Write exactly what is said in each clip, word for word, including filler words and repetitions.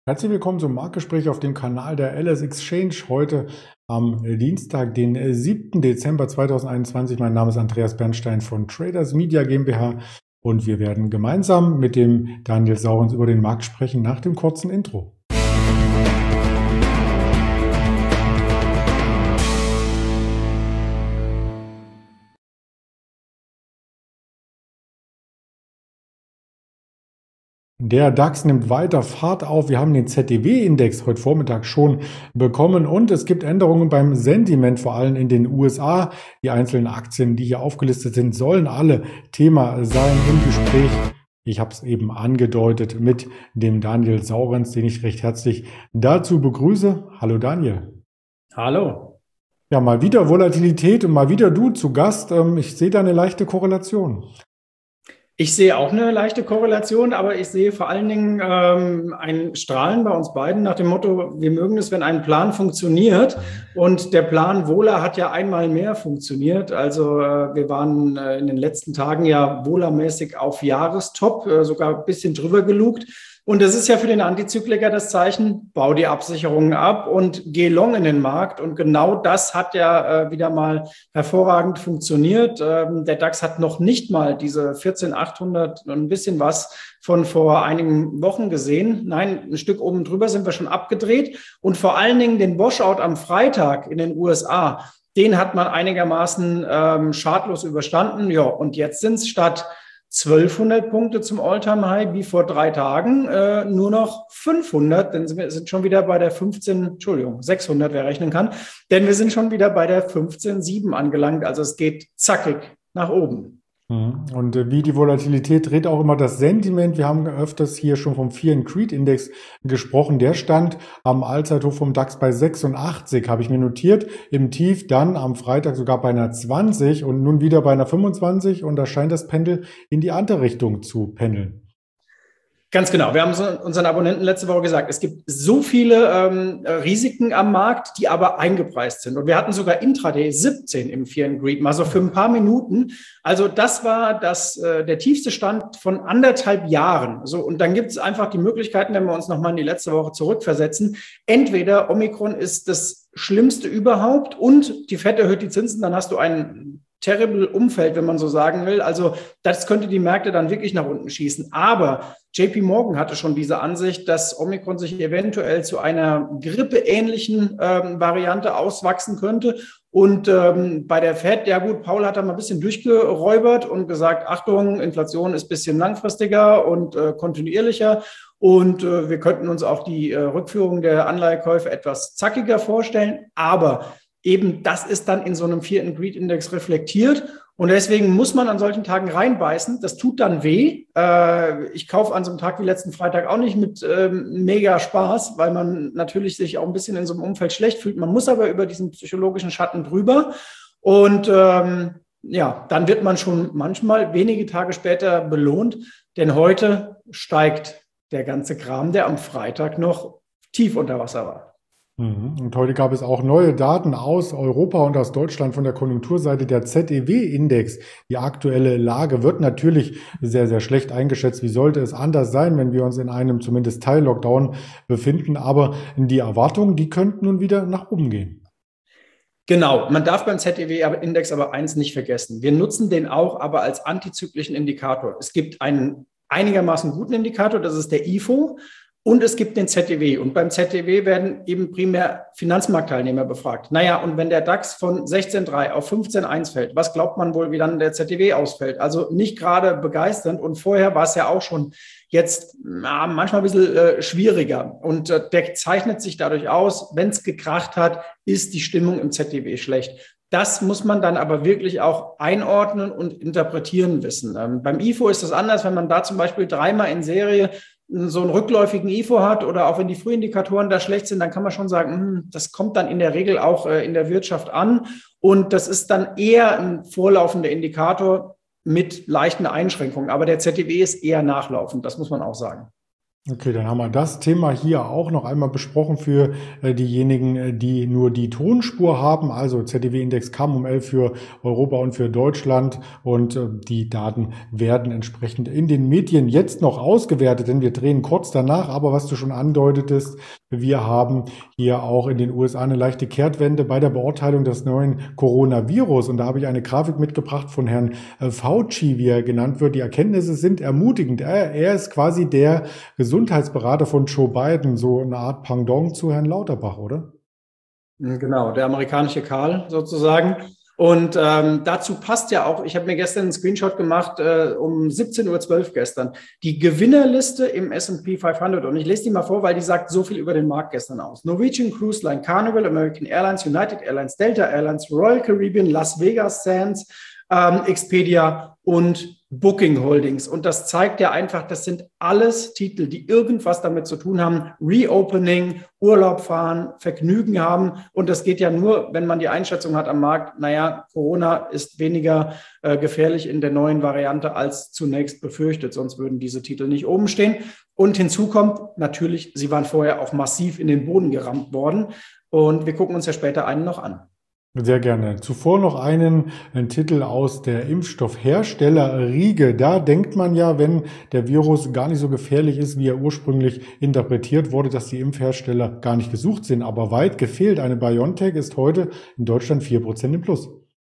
Herzlich willkommen zum Marktgespräch auf dem Kanal der L S Exchange. Heute am Dienstag, den siebten Dezember zweitausendeinundzwanzig. Mein Name ist Andreas Bernstein von Traders Media GmbH und wir werden gemeinsam mit dem Daniel Saurens über den Markt sprechen nach dem kurzen Intro. Der DAX nimmt weiter Fahrt auf. Wir haben den Z D W-Index heute Vormittag schon bekommen und es gibt Änderungen beim Sentiment, vor allem in den U S A. Die einzelnen Aktien, die hier aufgelistet sind, sollen alle Thema sein im Gespräch. Ich habe es eben angedeutet mit dem Daniel Saurens, den ich recht herzlich dazu begrüße. Hallo Daniel. Hallo. Ja, mal wieder Volatilität und mal wieder du zu Gast. Ich sehe da eine leichte Korrelation. Ich sehe auch eine leichte Korrelation, aber ich sehe vor allen Dingen ähm, ein Strahlen bei uns beiden nach dem Motto, wir mögen es, wenn ein Plan funktioniert. Und der Plan Vola hat ja einmal mehr funktioniert. Also äh, wir waren äh, in den letzten Tagen ja Vola-mäßig auf Jahrestop, äh, sogar ein bisschen drüber gelugt. Und das ist ja für den Antizykliker das Zeichen, bau die Absicherungen ab und geh long in den Markt. Und genau das hat ja äh, wieder mal hervorragend funktioniert. Ähm, der DAX hat noch nicht mal diese vierzehntausendachthundert und ein bisschen was von vor einigen Wochen gesehen. Nein, ein Stück oben drüber sind wir schon abgedreht. Und vor allen Dingen den Washout am Freitag in den U S A, den hat man einigermaßen ähm, schadlos überstanden. Ja, und jetzt sind es statt zwölfhundert Punkte zum All-Time-High wie vor drei Tagen, äh, nur noch fünfhundert, denn wir sind schon wieder bei der fünfzehn, Entschuldigung, sechshundert, wer rechnen kann, denn wir sind schon wieder bei der fünfzehn Komma sieben angelangt, also es geht zackig nach oben. Und wie die Volatilität dreht auch immer das Sentiment. Wir haben öfters hier schon vom Fear and Greed Index gesprochen. Der stand am Allzeithoch vom DAX bei sechsundachtzig, habe ich mir notiert. Im Tief dann am Freitag sogar bei einer zwanzig und nun wieder bei einer fünfundzwanzig. Und da scheint das Pendel in die andere Richtung zu pendeln. Ganz genau. Wir haben so unseren Abonnenten letzte Woche gesagt, es gibt so viele ähm, Risiken am Markt, die aber eingepreist sind. Und wir hatten sogar Intraday siebzehn im Fear and Greed, mal so für ein paar Minuten. Also das war das, äh, der tiefste Stand von anderthalb Jahren. So, und dann gibt es einfach die Möglichkeiten, wenn wir uns nochmal in die letzte Woche zurückversetzen. Entweder Omikron ist das Schlimmste überhaupt und die Fed erhöht die Zinsen, dann hast du einen terrible Umfeld, wenn man so sagen will. Also das könnte die Märkte dann wirklich nach unten schießen. Aber J P Morgan hatte schon diese Ansicht, dass Omikron sich eventuell zu einer grippeähnlichen ähm, Variante auswachsen könnte. Und ähm, bei der Fed, ja gut, Paul hat da mal ein bisschen durchgeräubert und gesagt, Achtung, Inflation ist ein bisschen langfristiger und äh, kontinuierlicher. Und äh, wir könnten uns auch die äh, Rückführung der Anleihekäufe etwas zackiger vorstellen. Aber eben das ist dann in so einem Fear and Greed Index reflektiert. Und deswegen muss man an solchen Tagen reinbeißen. Das tut dann weh. Ich kaufe an so einem Tag wie letzten Freitag auch nicht mit mega Spaß, weil man natürlich sich auch ein bisschen in so einem Umfeld schlecht fühlt. Man muss aber über diesen psychologischen Schatten drüber. Und ähm, ja, dann wird man schon manchmal wenige Tage später belohnt. Denn heute steigt der ganze Kram, der am Freitag noch tief unter Wasser war. Und heute gab es auch neue Daten aus Europa und aus Deutschland von der Konjunkturseite. Der Z E W-Index, die aktuelle Lage, wird natürlich sehr, sehr schlecht eingeschätzt. Wie sollte es anders sein, wenn wir uns in einem zumindest Teil-Lockdown befinden? Aber die Erwartungen, die könnten nun wieder nach oben gehen. Genau, man darf beim Z E W-Index aber eins nicht vergessen. Wir nutzen den auch aber als antizyklischen Indikator. Es gibt einen einigermaßen guten Indikator, das ist der I F O. Und es gibt den Z D W. Und beim Z D W werden eben primär Finanzmarktteilnehmer befragt. Naja, und wenn der DAX von sechzehn Komma drei auf fünfzehn Komma eins fällt, was glaubt man wohl, wie dann der Z D W ausfällt? Also nicht gerade begeisternd. Und vorher war es ja auch schon jetzt na, manchmal ein bisschen äh, schwieriger. Und äh, der zeichnet sich dadurch aus, wenn es gekracht hat, ist die Stimmung im Z D W schlecht. Das muss man dann aber wirklich auch einordnen und interpretieren wissen. Ähm, beim I F O ist das anders, wenn man da zum Beispiel dreimal in Serie so einen rückläufigen I F O hat oder auch wenn die Frühindikatoren da schlecht sind, dann kann man schon sagen, hm, das kommt dann in der Regel auch äh, in der Wirtschaft an. Und das ist dann eher ein vorlaufender Indikator mit leichten Einschränkungen. Aber der Z D W ist eher nachlaufend, das muss man auch sagen. Okay, dann haben wir das Thema hier auch noch einmal besprochen für äh, diejenigen, äh, die nur die Tonspur haben. Also Z D W-Index K M um elf für Europa und für Deutschland. Und äh, die Daten werden entsprechend in den Medien jetzt noch ausgewertet, denn wir drehen kurz danach. Aber was du schon andeutetest, wir haben hier auch in den U S A eine leichte Kehrtwende bei der Beurteilung des neuen Coronavirus. Und da habe ich eine Grafik mitgebracht von Herrn äh, Fauci, wie er genannt wird. Die Erkenntnisse sind ermutigend. Er, er ist quasi der Gesundheitsberater von Joe Biden, so eine Art Pendant zu Herrn Lauterbach, oder? Genau, der amerikanische Karl sozusagen. Und ähm, dazu passt ja auch, ich habe mir gestern einen Screenshot gemacht, äh, um siebzehn Uhr zwölf gestern, die Gewinnerliste im S und P fünfhundert. Und ich lese die mal vor, weil die sagt so viel über den Markt gestern aus. Norwegian Cruise Line, Carnival, American Airlines, United Airlines, Delta Airlines, Royal Caribbean, Las Vegas Sands, ähm, Expedia und Booking Holdings. Und das zeigt ja einfach, das sind alles Titel, die irgendwas damit zu tun haben. Reopening, Urlaub fahren, Vergnügen haben. Und das geht ja nur, wenn man die Einschätzung hat am Markt, naja, Corona ist weniger äh, gefährlich in der neuen Variante als zunächst befürchtet. Sonst würden diese Titel nicht oben stehen. Und hinzu kommt natürlich, sie waren vorher auch massiv in den Boden gerammt worden. Und wir gucken uns ja später einen noch an. Sehr gerne. Zuvor noch einen, einen Titel aus der Impfstoffhersteller-Riege. Da denkt man ja, wenn der Virus gar nicht so gefährlich ist, wie er ursprünglich interpretiert wurde, dass die Impfhersteller gar nicht gesucht sind. Aber weit gefehlt. Eine BioNTech ist heute in Deutschland vier Prozent im Plus.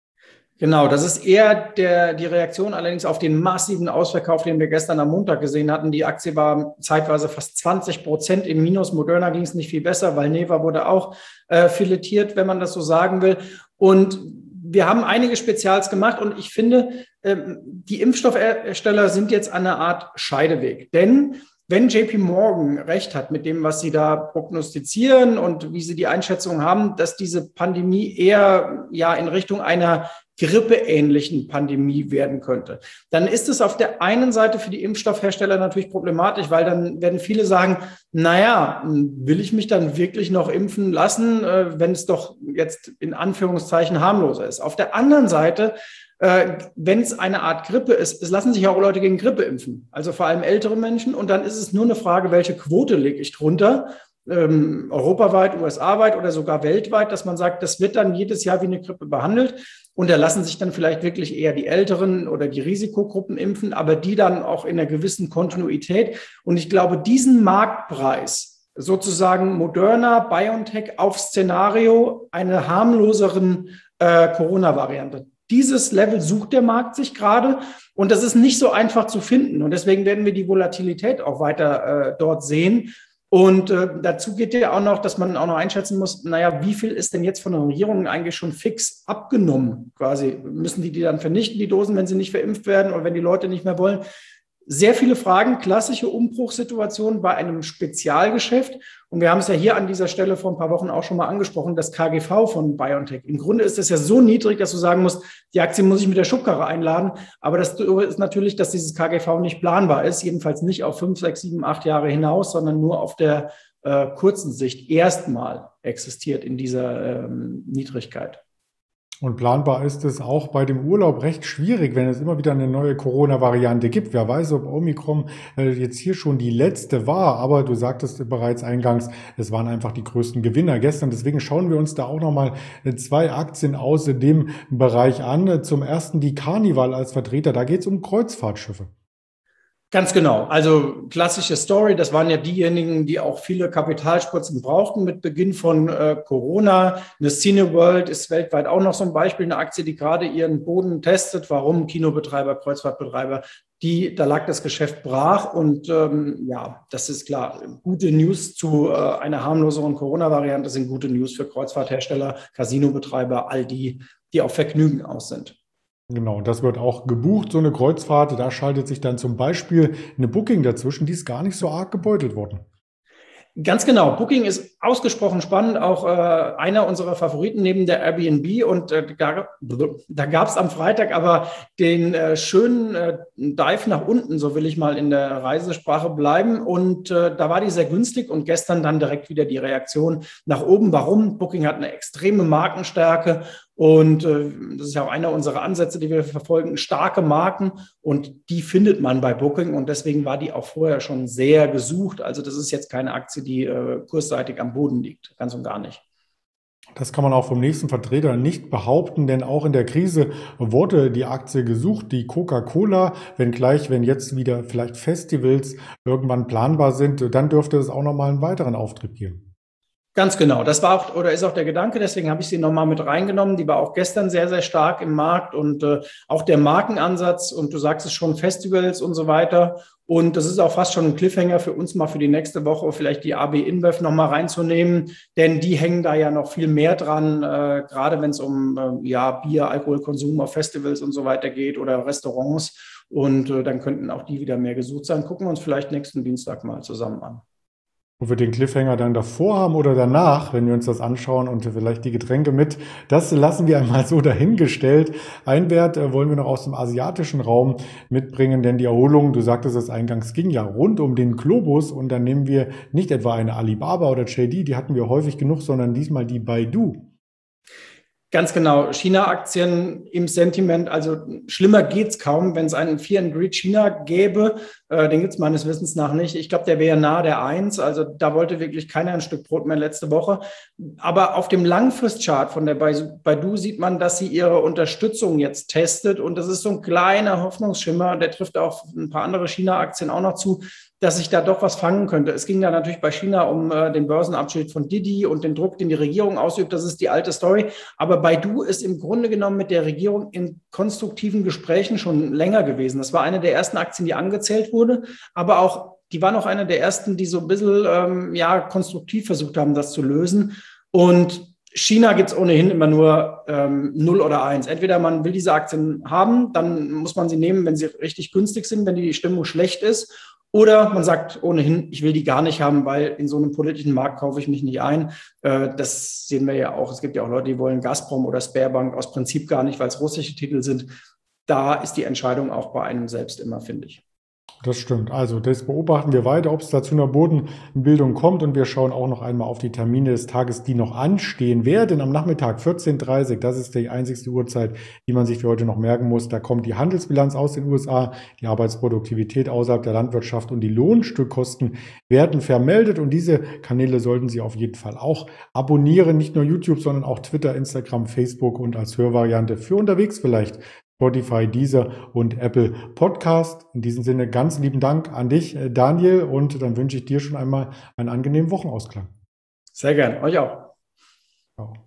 Genau, das ist eher der, die Reaktion allerdings auf den massiven Ausverkauf, den wir gestern am Montag gesehen hatten. Die Aktie war zeitweise fast zwanzig Prozent im Minus. Moderna ging es nicht viel besser, weil Valneva wurde auch äh, filetiert, wenn man das so sagen will. Und wir haben einige Spezials gemacht und ich finde, äh, die Impfstoffhersteller sind jetzt an einer Art Scheideweg. Denn wenn J P Morgan recht hat mit dem, was sie da prognostizieren und wie sie die Einschätzung haben, dass diese Pandemie eher ja in Richtung einer grippeähnlichen Pandemie werden könnte, dann ist es auf der einen Seite für die Impfstoffhersteller natürlich problematisch, weil dann werden viele sagen, naja, will ich mich dann wirklich noch impfen lassen, wenn es doch jetzt in Anführungszeichen harmloser ist. Auf der anderen Seite, wenn es eine Art Grippe ist, es lassen sich auch Leute gegen Grippe impfen, also vor allem ältere Menschen. Und dann ist es nur eine Frage, welche Quote lege ich drunter, ähm, europaweit, U S A-weit oder sogar weltweit, dass man sagt, das wird dann jedes Jahr wie eine Grippe behandelt. Und da lassen sich dann vielleicht wirklich eher die Älteren oder die Risikogruppen impfen, aber die dann auch in einer gewissen Kontinuität. Und ich glaube, diesen Marktpreis, sozusagen Moderna, BioNTech auf Szenario einer harmloseren äh, Corona-Variante, dieses Level sucht der Markt sich gerade und das ist nicht so einfach zu finden. Und deswegen werden wir die Volatilität auch weiter äh, dort sehen. Und äh, dazu geht ja auch noch, dass man auch noch einschätzen muss, naja, wie viel ist denn jetzt von den Regierungen eigentlich schon fix abgenommen? Quasi müssen die die dann vernichten, die Dosen, wenn sie nicht verimpft werden oder wenn die Leute nicht mehr wollen? Sehr viele Fragen, klassische Umbruchssituation bei einem Spezialgeschäft. Und wir haben es ja hier an dieser Stelle vor ein paar Wochen auch schon mal angesprochen, das K G V von BioNTech. Im Grunde ist es ja so niedrig, dass du sagen musst, die Aktie muss ich mit der Schubkarre einladen. Aber das ist natürlich, dass dieses K G V nicht planbar ist, jedenfalls nicht auf fünf, sechs, sieben, acht Jahre hinaus, sondern nur auf der äh, kurzen Sicht erstmal existiert in dieser ähm, Niedrigkeit. Und planbar ist es auch bei dem Urlaub recht schwierig, wenn es immer wieder eine neue Corona-Variante gibt. Wer weiß, ob Omikron äh, jetzt hier schon die letzte war. Aber du sagtest bereits eingangs, es waren einfach die größten Gewinner gestern. Deswegen schauen wir uns da auch nochmal zwei Aktien aus dem Bereich an. Zum ersten die Carnival als Vertreter. Da geht es um Kreuzfahrtschiffe. Ganz genau. Also klassische Story, das waren ja diejenigen, die auch viele Kapitalspritzen brauchten mit Beginn von äh, Corona. Eine Cineworld ist weltweit auch noch so ein Beispiel, eine Aktie, die gerade ihren Boden testet. Warum? Kinobetreiber, Kreuzfahrtbetreiber, die, da lag das Geschäft brach. Und ähm, ja, das ist klar. Gute News zu äh, einer harmloseren Corona-Variante sind gute News für Kreuzfahrthersteller, Casinobetreiber, all die, die auf Vergnügen aus sind. Genau, das wird auch gebucht, so eine Kreuzfahrt. Da schaltet sich dann zum Beispiel eine Booking dazwischen, die ist gar nicht so arg gebeutelt worden. Ganz genau. Booking ist ausgesprochen spannend, auch äh, einer unserer Favoriten neben der Airbnb. Und äh, da, da gab es am Freitag aber den äh, schönen äh, Dive nach unten, so will ich mal in der Reisesprache bleiben. Und äh, da war die sehr günstig und gestern dann direkt wieder die Reaktion nach oben. Warum? Booking hat eine extreme Markenstärke. Und äh, das ist ja auch einer unserer Ansätze, die wir verfolgen, starke Marken. Und die findet man bei Booking. Und deswegen war die auch vorher schon sehr gesucht. Also das ist jetzt keine Aktie, die äh, kursseitig am Boden liegt. Ganz und gar nicht. Das kann man auch vom nächsten Vertreter nicht behaupten, denn auch in der Krise wurde die Aktie gesucht, die Coca-Cola, wenngleich, wenn jetzt wieder vielleicht Festivals irgendwann planbar sind, dann dürfte es auch nochmal einen weiteren Auftrieb geben. Ganz genau. Das war auch oder ist auch der Gedanke. Deswegen habe ich sie nochmal mit reingenommen. Die war auch gestern sehr, sehr stark im Markt und äh, auch der Markenansatz. Und du sagst es schon, Festivals und so weiter. Und das ist auch fast schon ein Cliffhanger für uns mal für die nächste Woche, vielleicht die A B InBev nochmal reinzunehmen. Denn die hängen da ja noch viel mehr dran, äh, gerade wenn es um äh, ja, Bier, Alkoholkonsum auf Festivals und so weiter geht oder Restaurants. Und äh, dann könnten auch die wieder mehr gesucht sein. Gucken wir uns vielleicht nächsten Dienstag mal zusammen an. Ob wir den Cliffhanger dann davor haben oder danach, wenn wir uns das anschauen und vielleicht die Getränke mit, das lassen wir einmal so dahingestellt. Ein Wert äh, wollen wir noch aus dem asiatischen Raum mitbringen, denn die Erholung, du sagtest es eingangs, ging ja rund um den Globus und dann nehmen wir nicht etwa eine Alibaba oder J D, die hatten wir häufig genug, sondern diesmal die Baidu. Ganz genau. China-Aktien im Sentiment, also schlimmer geht's kaum, wenn es einen Fear and Greed China gäbe. Äh, den gibt's meines Wissens nach nicht. Ich glaube, der wäre nahe der Eins. Also da wollte wirklich keiner ein Stück Brot mehr letzte Woche. Aber auf dem Langfristchart von der Baidu sieht man, dass sie ihre Unterstützung jetzt testet. Und das ist so ein kleiner Hoffnungsschimmer. Der trifft auch ein paar andere China-Aktien auch noch zu, dass sich da doch was fangen könnte. Es ging da natürlich bei China um äh, den Börsenabschied von Didi und den Druck, den die Regierung ausübt. Das ist die alte Story. Aber Baidu ist im Grunde genommen mit der Regierung in konstruktiven Gesprächen schon länger gewesen. Das war eine der ersten Aktien, die angezählt wurde. Aber auch, die waren auch eine der ersten, die so ein bisschen ähm, ja, konstruktiv versucht haben, das zu lösen. Und China gibt es ohnehin immer nur ähm, null oder eins. Entweder man will diese Aktien haben, dann muss man sie nehmen, wenn sie richtig günstig sind, wenn die Stimmung schlecht ist. Oder man sagt ohnehin, ich will die gar nicht haben, weil in so einem politischen Markt kaufe ich mich nicht ein. Das sehen wir ja auch. Es gibt ja auch Leute, die wollen Gazprom oder Sberbank aus Prinzip gar nicht, weil es russische Titel sind. Da ist die Entscheidung auch bei einem selbst immer, finde ich. Das stimmt. Also das beobachten wir weiter, ob es da zu einer Bodenbildung kommt und wir schauen auch noch einmal auf die Termine des Tages, die noch anstehen werden. Am Nachmittag vierzehn Uhr dreißig, das ist die einzigste Uhrzeit, die man sich für heute noch merken muss. Da kommt die Handelsbilanz aus den U S A, die Arbeitsproduktivität außerhalb der Landwirtschaft und die Lohnstückkosten werden vermeldet und diese Kanäle sollten Sie auf jeden Fall auch abonnieren. Nicht nur YouTube, sondern auch Twitter, Instagram, Facebook und als Hörvariante für unterwegs vielleicht Spotify, Deezer und Apple Podcast. In diesem Sinne ganz lieben Dank an dich, Daniel, und dann wünsche ich dir schon einmal einen angenehmen Wochenausklang. Sehr gerne, euch auch. Ciao.